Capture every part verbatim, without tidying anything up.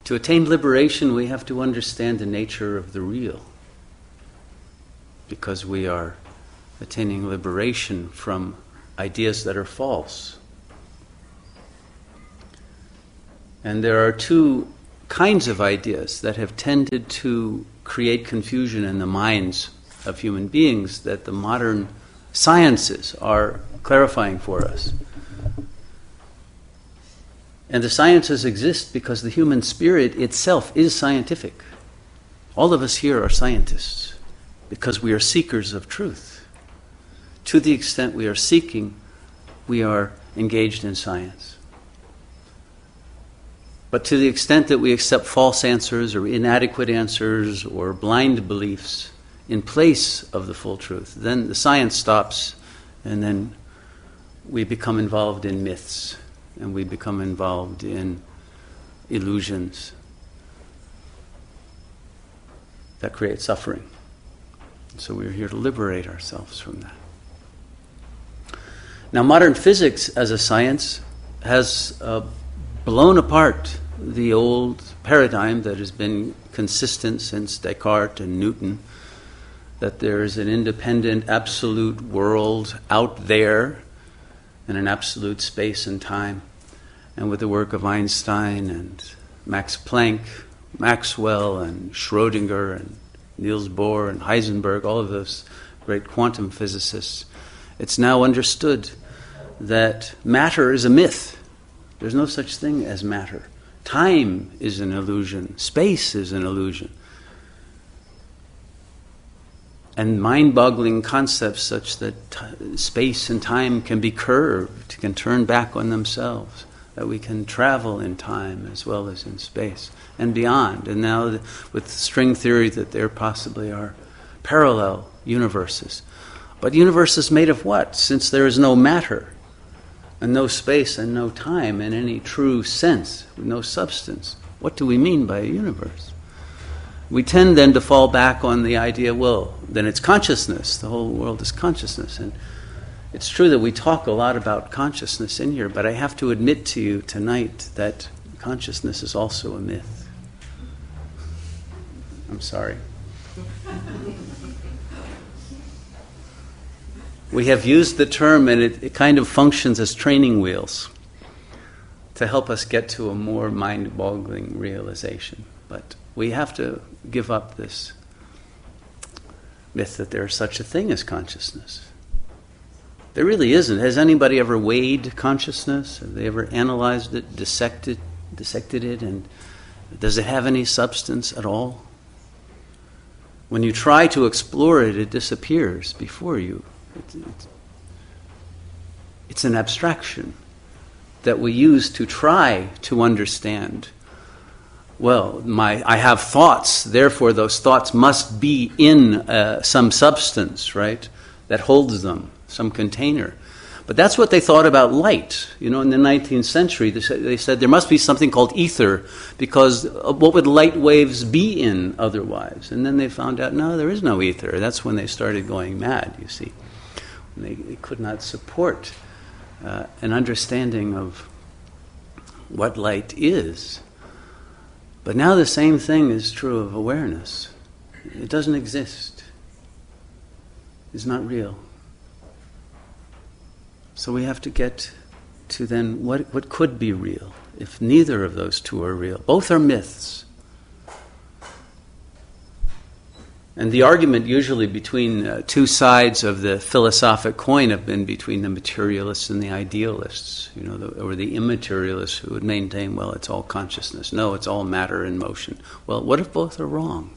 To attain liberation, we have to understand the nature of the real, because we are attaining liberation from ideas that are false. And there are two kinds of ideas that have tended to create confusion in the minds of human beings that the modern sciences are clarifying for us. And the sciences exist because the human spirit itself is scientific. All of us here are scientists because we are seekers of truth. To the extent we are seeking, we are engaged in science. But to the extent that we accept false answers or inadequate answers or blind beliefs in place of the full truth, then the science stops, and then we become involved in myths, and we become involved in illusions that create suffering. So we're here to liberate ourselves from that. Now, modern physics as a science has uh, blown apart the old paradigm that has been consistent since Descartes and Newton, that there is an independent, absolute world out there and an absolute space and time. And with the work of Einstein and Max Planck, Maxwell and Schrödinger and Niels Bohr and Heisenberg, all of those great quantum physicists, it's now understood that matter is a myth. There's no such thing as matter. Time is an illusion. Space is an illusion. And mind-boggling concepts such that t- space and time can be curved, can turn back on themselves, that we can travel in time as well as in space and beyond. And now the, with string theory that there possibly are parallel universes. But universes made of what? Since there is no matter, and no space and no time in any true sense, with no substance, what do we mean by a universe? We tend then to fall back on the idea, well, then it's consciousness. The whole world is consciousness. And it's true that we talk a lot about consciousness in here, but I have to admit to you tonight that consciousness is also a myth. I'm sorry. We have used the term, and it, it kind of functions as training wheels to help us get to a more mind-boggling realization. But we have to give up this myth that there is such a thing as consciousness. There really isn't. Has anybody ever weighed consciousness? Have they ever analyzed it, dissected, dissected it, and does it have any substance at all? When you try to explore it, it disappears before you. It's, it's, it's an abstraction that we use to try to understand. Well, my I have thoughts, therefore those thoughts must be in uh, some substance, right, that holds them, some container. But that's what they thought about light. You know, in the nineteenth century, they said, they said there must be something called ether, because what would light waves be in otherwise? And then they found out, no, there is no ether. That's when they started going mad, you see. They, they could not support uh, an understanding of what light is. But now the same thing is true of awareness. It doesn't exist. It's not real. So we have to get to then what, what could be real if neither of those two are real. Both are myths. And the argument usually between uh, two sides of the philosophic coin have been between the materialists and the idealists, you know, the, or the immaterialists who would maintain, well, it's all consciousness. No, it's all matter in motion. Well, what if both are wrong?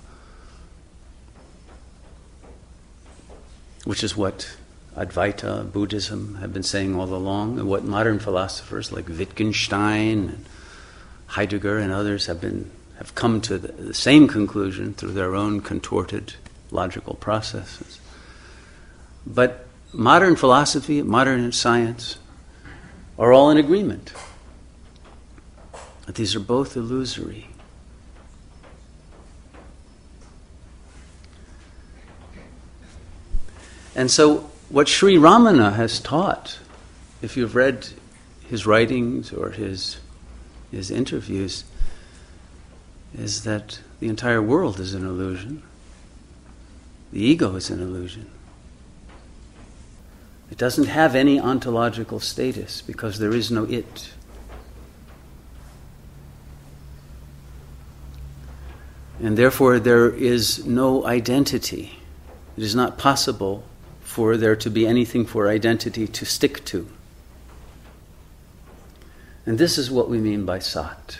Which is what Advaita Buddhism have been saying all along, and what modern philosophers like Wittgenstein and Heidegger and others have been have come to the, the same conclusion through their own contorted logical processes. But modern philosophy, modern science are all in agreement that these are both illusory. And so what Sri Ramana has taught, if you've read his writings or his his interviews, is that the entire world is an illusion. The ego is an illusion. It doesn't have any ontological status because there is no it. And therefore there is no identity. It is not possible for there to be anything for identity to stick to. And this is what we mean by sat.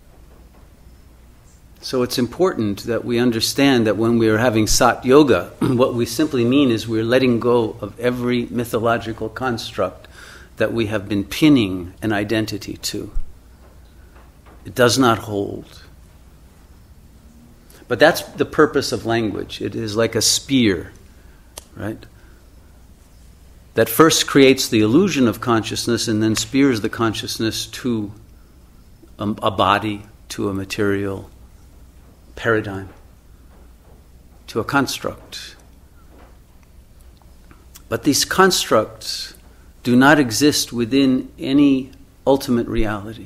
So it's important that we understand that when we are having sat yoga, what we simply mean is we're letting go of every mythological construct that we have been pinning an identity to. It does not hold. But that's the purpose of language. It is like a spear, right? That first creates the illusion of consciousness and then spears the consciousness to a, a body, to a material paradigm, to a construct. But these constructs do not exist within any ultimate reality.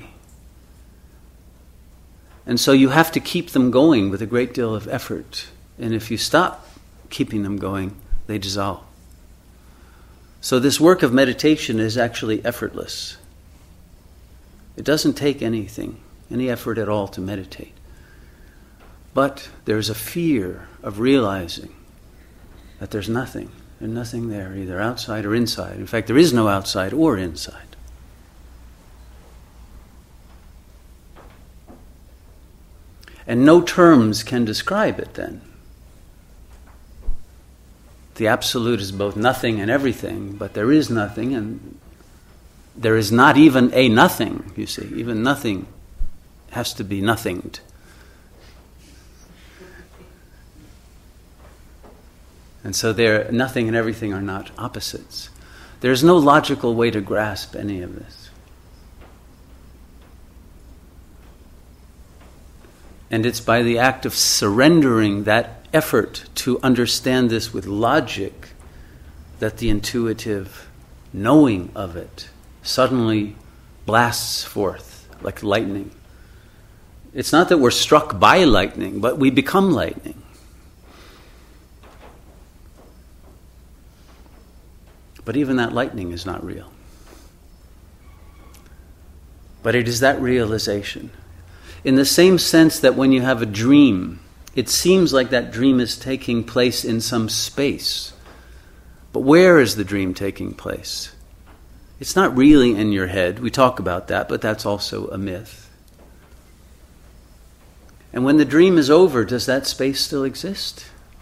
And so you have to keep them going with a great deal of effort. And if you stop keeping them going, they dissolve. So this work of meditation is actually effortless. It doesn't take anything, any effort at all to meditate. But there's a fear of realizing that there's nothing. There's nothing there, either outside or inside. In fact, there is no outside or inside. And no terms can describe it then. The absolute is both nothing and everything, but there is nothing, and there is not even a nothing, you see. Even nothing has to be nothinged. And so there, nothing and everything are not opposites. There's no logical way to grasp any of this. And it's by the act of surrendering that effort to understand this with logic that the intuitive knowing of it suddenly blasts forth like lightning. It's not that we're struck by lightning, but we become lightning. But even that lightning is not real. But it is that realization. In the same sense that when you have a dream, it seems like that dream is taking place in some space. But where is the dream taking place? It's not really in your head. We talk about that, but that's also a myth. And when the dream is over, does that space still exist?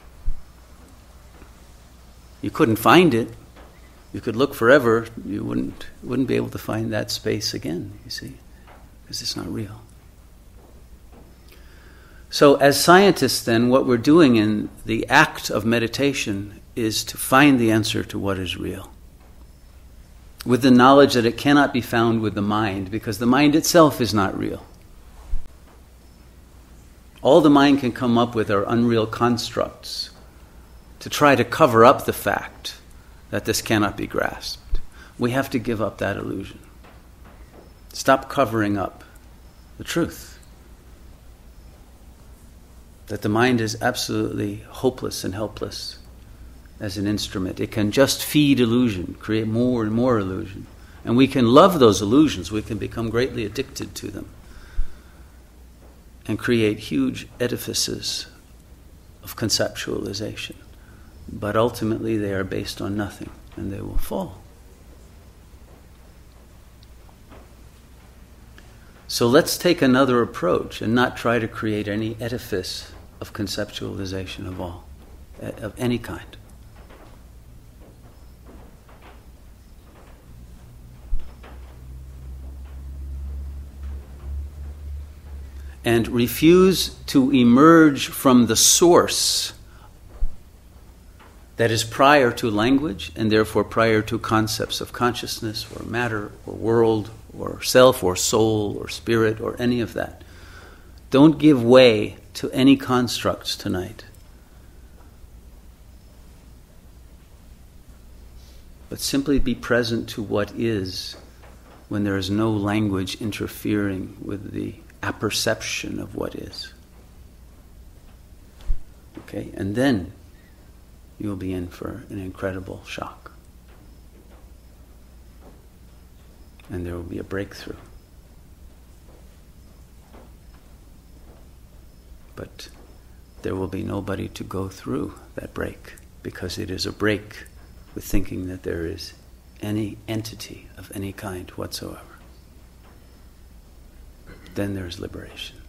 You couldn't find it. You could look forever. You wouldn't, wouldn't be able to find that space again, you see, because it's not real. So as scientists then, what we're doing in the act of meditation is to find the answer to what is real, with the knowledge that it cannot be found with the mind, because the mind itself is not real. All the mind can come up with are unreal constructs to try to cover up the fact that this cannot be grasped. We have to give up that illusion. Stop covering up the truth. That the mind is absolutely hopeless and helpless as an instrument. It can just feed illusion, create more and more illusion. And we can love those illusions. We can become greatly addicted to them and create huge edifices of conceptualization. But ultimately they are based on nothing, and they will fall. So let's take another approach and not try to create any edifice of conceptualization of all, of any kind. And refuse to emerge from the source that is prior to language and therefore prior to concepts of consciousness or matter or world or self or soul or spirit or any of that. Don't give way to any constructs tonight. But simply be present to what is when there is no language interfering with the apperception of what is. Okay? And then you'll be in for an incredible shock. And there will be a breakthrough. But there will be nobody to go through that break, because it is a break with thinking that there is any entity of any kind whatsoever. Then there is liberation.